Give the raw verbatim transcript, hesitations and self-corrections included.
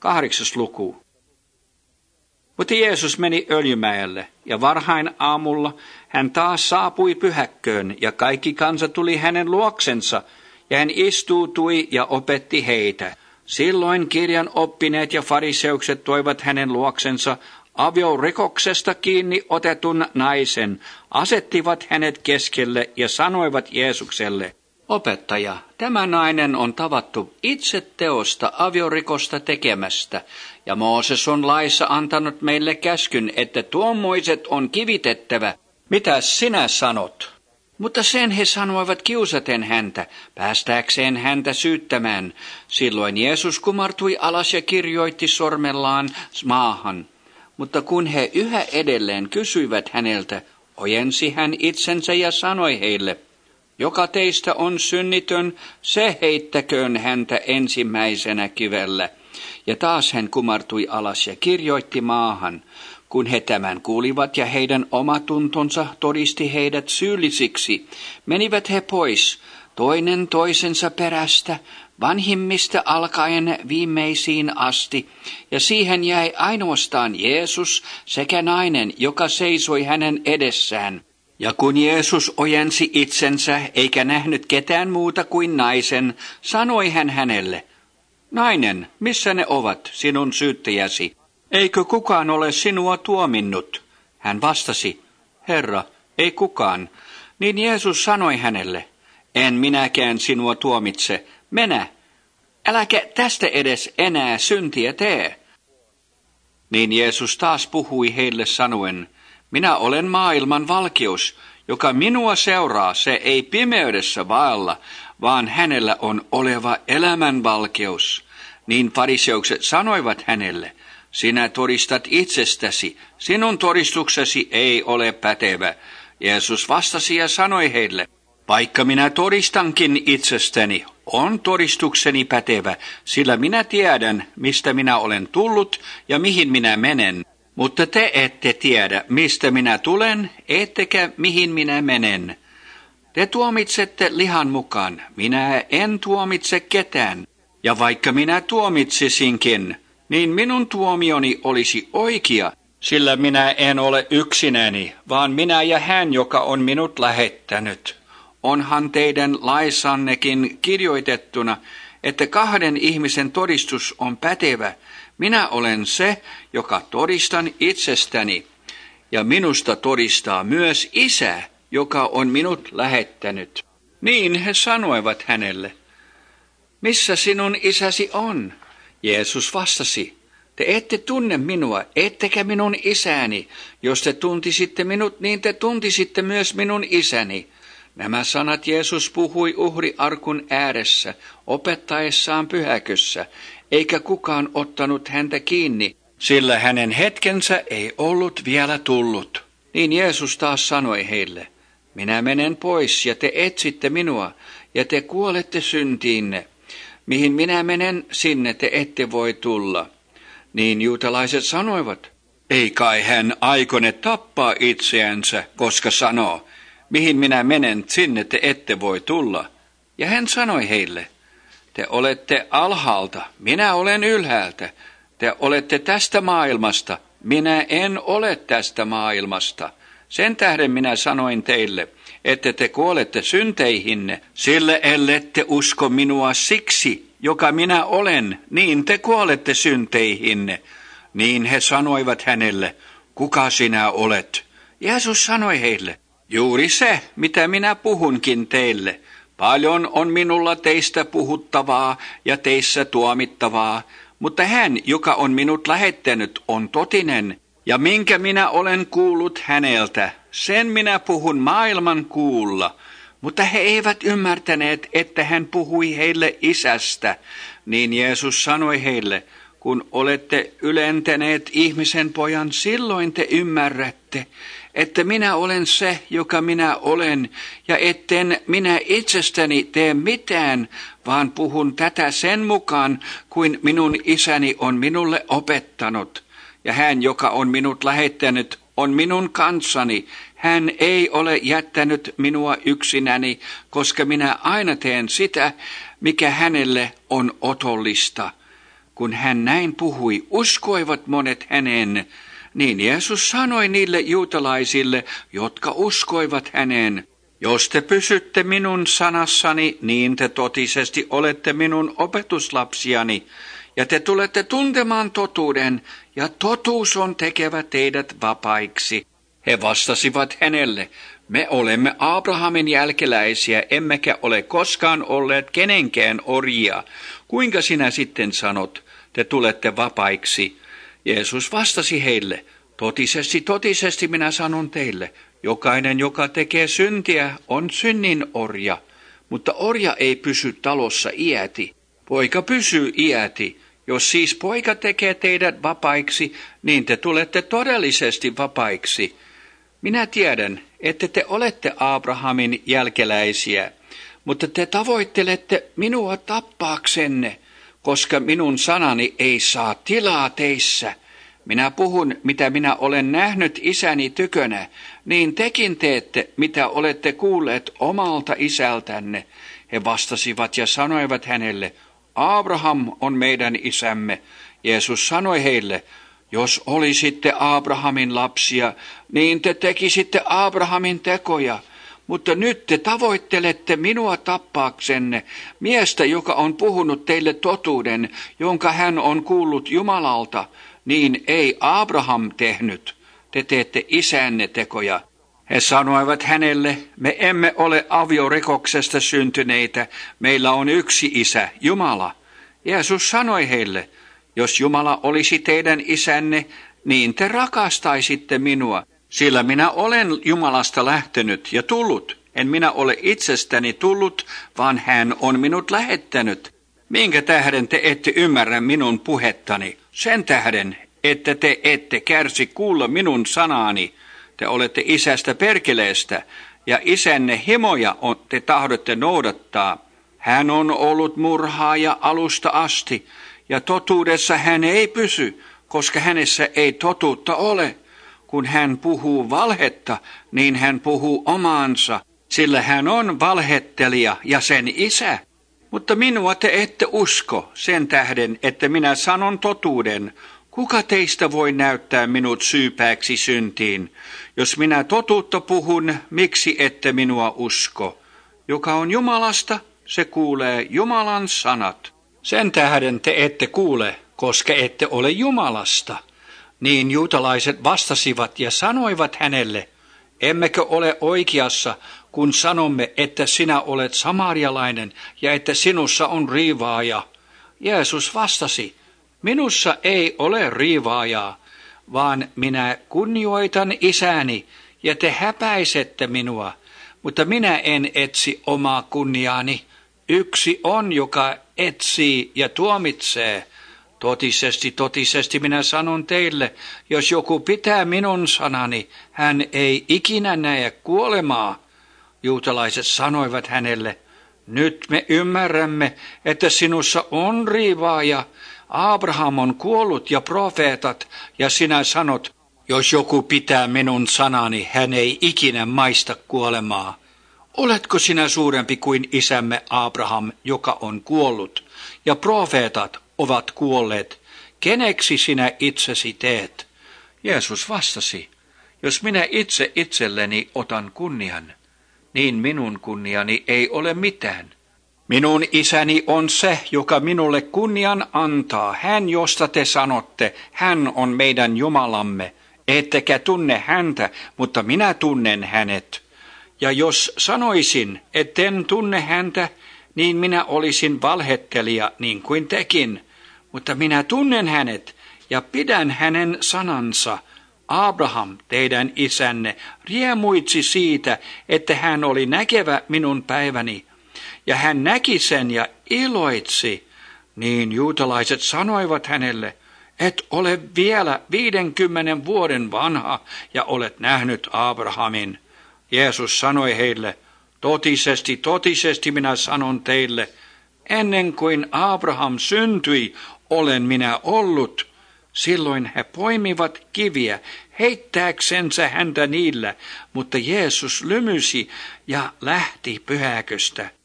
kahdeksas luku. Mutta Jeesus meni Öljymäelle, ja varhain aamulla hän taas saapui pyhäkköön, ja kaikki kansa tuli hänen luoksensa, ja hän istuutui ja opetti heitä. Silloin kirjan oppineet ja fariseukset toivat hänen luoksensa aviorikoksesta kiinni otetun naisen, asettivat hänet keskelle ja sanoivat Jeesukselle: Opettaja, tämä nainen on tavattu itse teosta aviorikosta tekemästä, ja Mooses on laissa antanut meille käskyn, että tuommoiset on kivitettävä. Mitä sinä sanot? Mutta sen he sanoivat kiusaten häntä, päästääkseen häntä syyttämään. Silloin Jeesus kumartui alas ja kirjoitti sormellaan maahan. Mutta kun he yhä edelleen kysyivät häneltä, ojensi hän itsensä ja sanoi heille: Joka teistä on synnitön, se heittäköön häntä ensimmäisenä kivellä. Ja taas hän kumartui alas ja kirjoitti maahan. Kun he tämän kuulivat ja heidän omatuntonsa todisti heidät syyllisiksi, menivät he pois, toinen toisensa perästä, vanhimmista alkaen viimeisiin asti, ja siihen jäi ainoastaan Jeesus sekä nainen, joka seisoi hänen edessään. Ja kun Jeesus ojensi itsensä eikä nähnyt ketään muuta kuin naisen, sanoi hän hänelle: Nainen, missä ne ovat, sinun syyttäjäsi? Eikö kukaan ole sinua tuominnut? Hän vastasi: Herra, ei kukaan. Niin Jeesus sanoi hänelle: En minäkään sinua tuomitse. Mene, äläkä tästä edes enää syntiä tee. Niin Jeesus taas puhui heille sanoen: Minä olen maailman valkeus. Joka minua seuraa, se ei pimeydessä vaella, vaan hänellä on oleva elämän valkeus. Niin fariseukset sanoivat hänelle: Sinä todistat itsestäsi, sinun todistuksesi ei ole pätevä. Jeesus vastasi ja sanoi heille: Vaikka minä todistankin itsestäni, on todistukseni pätevä, sillä minä tiedän, mistä minä olen tullut ja mihin minä menen. Mutta te ette tiedä, mistä minä tulen, ettekä mihin minä menen. Te tuomitsette lihan mukaan, minä en tuomitse ketään. Ja vaikka minä tuomitsisinkin, niin minun tuomioni olisi oikea, sillä minä en ole yksinäni, vaan minä ja hän, joka on minut lähettänyt. Onhan teidän laissannekin kirjoitettuna, että kahden ihmisen todistus on pätevä. Minä olen se, joka todistan itsestäni, ja minusta todistaa myös Isä, joka on minut lähettänyt. Niin he sanoivat hänelle: Missä sinun isäsi on? Jeesus vastasi: Te ette tunne minua, ettekä minun isäni. Jos te tuntisitte minut, niin te tuntisitte myös minun isäni. Nämä sanat Jeesus puhui uhriarkun ääressä, opettaessaan pyhäkössä, eikä kukaan ottanut häntä kiinni, sillä hänen hetkensä ei ollut vielä tullut. Niin Jeesus taas sanoi heille: Minä menen pois, ja te etsitte minua, ja te kuolette syntiinne. Mihin minä menen, sinne te ette voi tulla. Niin juutalaiset sanoivat: Ei kai hän aikone tappaa itseänsä, koska sanoo: Mihin minä menen, sinne te ette voi tulla. Ja hän sanoi heille: Te olette alhaalta, minä olen ylhäältä. Te olette tästä maailmasta, minä en ole tästä maailmasta. Sen tähden minä sanoin teille, että te kuolette synteihinne, sillä ellette usko minua siksi, joka minä olen, niin te kuolette synteihinne. Niin he sanoivat hänelle: Kuka sinä olet? Jeesus sanoi heille: Juuri se, mitä minä puhunkin teille. Paljon on minulla teistä puhuttavaa ja teissä tuomittavaa, mutta hän, joka on minut lähettänyt, on totinen, ja minkä minä olen kuullut häneltä, sen minä puhun maailman kuulla. Mutta he eivät ymmärtäneet, että hän puhui heille Isästä. Niin Jeesus sanoi heille: Kun olette ylentäneet ihmisen pojan, silloin te ymmärrätte, että minä olen se, joka minä olen, ja etten minä itsestäni tee mitään, vaan puhun tätä sen mukaan, kuin minun isäni on minulle opettanut. Ja hän, joka on minut lähettänyt, on minun kanssani. Hän ei ole jättänyt minua yksinäni, koska minä aina teen sitä, mikä hänelle on otollista. Kun hän näin puhui, uskoivat monet häneen. Niin Jeesus sanoi niille juutalaisille, jotka uskoivat häneen, jos te pysytte minun sanassani, niin te totisesti olette minun opetuslapsiani, ja te tulette tuntemaan totuuden, ja totuus on tekevä teidät vapaiksi. He vastasivat hänelle, me olemme Abrahamin jälkeläisiä, emmekä ole koskaan olleet kenenkään orjia. Kuinka sinä sitten sanot, te tulette vapaiksi? Jeesus vastasi heille, totisesti, totisesti minä sanon teille, jokainen, joka tekee syntiä, on synnin orja, mutta orja ei pysy talossa iäti. Poika pysyy iäti. Jos siis poika tekee teidät vapaiksi, niin te tulette todellisesti vapaiksi. Minä tiedän, että te olette Abrahamin jälkeläisiä, mutta te tavoittelette minua tappaaksenne, koska minun sanani ei saa tilaa teissä. Minä puhun, mitä minä olen nähnyt isäni tykönä, niin tekin teette, mitä olette kuulleet omalta isältänne. He vastasivat ja sanoivat hänelle, Abraham on meidän isämme. Jeesus sanoi heille, jos olisitte Abrahamin lapsia, niin te tekisitte Abrahamin tekoja. Mutta nyt te tavoittelette minua tappaaksenne, miestä, joka on puhunut teille totuuden, jonka hän on kuullut Jumalalta. Niin ei Abraham tehnyt, te teette isänne tekoja. He sanoivat hänelle, me emme ole aviorikoksesta syntyneitä, meillä on yksi isä, Jumala. Jeesus sanoi heille, jos Jumala olisi teidän isänne, niin te rakastaisitte minua, sillä minä olen Jumalasta lähtenyt ja tullut. En minä ole itsestäni tullut, vaan hän on minut lähettänyt. Minkä tähden te ette ymmärrä minun puhettani? Sen tähden, että te ette kärsi kuulla minun sanaani. Te olette isästä perkeleestä, ja isänne himoja on, te tahdotte noudattaa. Hän on ollut murhaaja alusta asti, ja totuudessa hän ei pysy, koska hänessä ei totuutta ole. Kun hän puhuu valhetta, niin hän puhuu omaansa, sillä hän on valhettelija ja sen isä. Mutta minua te ette usko sen tähden, että minä sanon totuuden. Kuka teistä voi näyttää minut syypääksi syntiin? Jos minä totuutta puhun, miksi ette minua usko? Joka on Jumalasta, se kuulee Jumalan sanat. Sen tähden te ette kuule, koska ette ole Jumalasta. Niin juutalaiset vastasivat ja sanoivat hänelle, emmekö ole oikeassa, kun sanomme, että sinä olet samarialainen ja että sinussa on riivaaja. Jeesus vastasi, minussa ei ole riivaajaa, vaan minä kunnioitan isäni ja te häpäisette minua, mutta minä en etsi omaa kunniaani. Yksi on, joka etsii ja tuomitsee. Totisesti, totisesti minä sanon teille, jos joku pitää minun sanani, hän ei ikinä näe kuolemaa. Juutalaiset sanoivat hänelle, nyt me ymmärrämme, että sinussa on riivaaja. Abraham on kuollut ja profeetat, ja sinä sanot, jos joku pitää minun sanani, hän ei ikinä maista kuolemaa. Oletko sinä suurempi kuin isämme Abraham, joka on kuollut, ja profeetat ovat kuolleet? Keneksi sinä itsesi teet? Jeesus vastasi, jos minä itse itselleni otan kunnian, niin minun kunniani ei ole mitään. Minun isäni on se, joka minulle kunnian antaa. Hän, josta te sanotte, hän on meidän Jumalamme. Ettekä tunne häntä, mutta minä tunnen hänet. Ja jos sanoisin, etten tunne häntä, niin minä olisin valhettelija niin kuin tekin. Mutta minä tunnen hänet ja pidän hänen sanansa. Abraham, teidän isänne, riemuitsi siitä, että hän oli näkevä minun päiväni. Ja hän näki sen ja iloitsi. Niin juutalaiset sanoivat hänelle, et ole vielä viidenkymmenen vuoden vanha ja olet nähnyt Abrahamin. Jeesus sanoi heille, totisesti, totisesti minä sanon teille, ennen kuin Abraham syntyi, olen minä ollut. Silloin he poimivat kiviä heittääksensä häntä niillä, mutta Jeesus lymysi ja lähti pyhäköstä.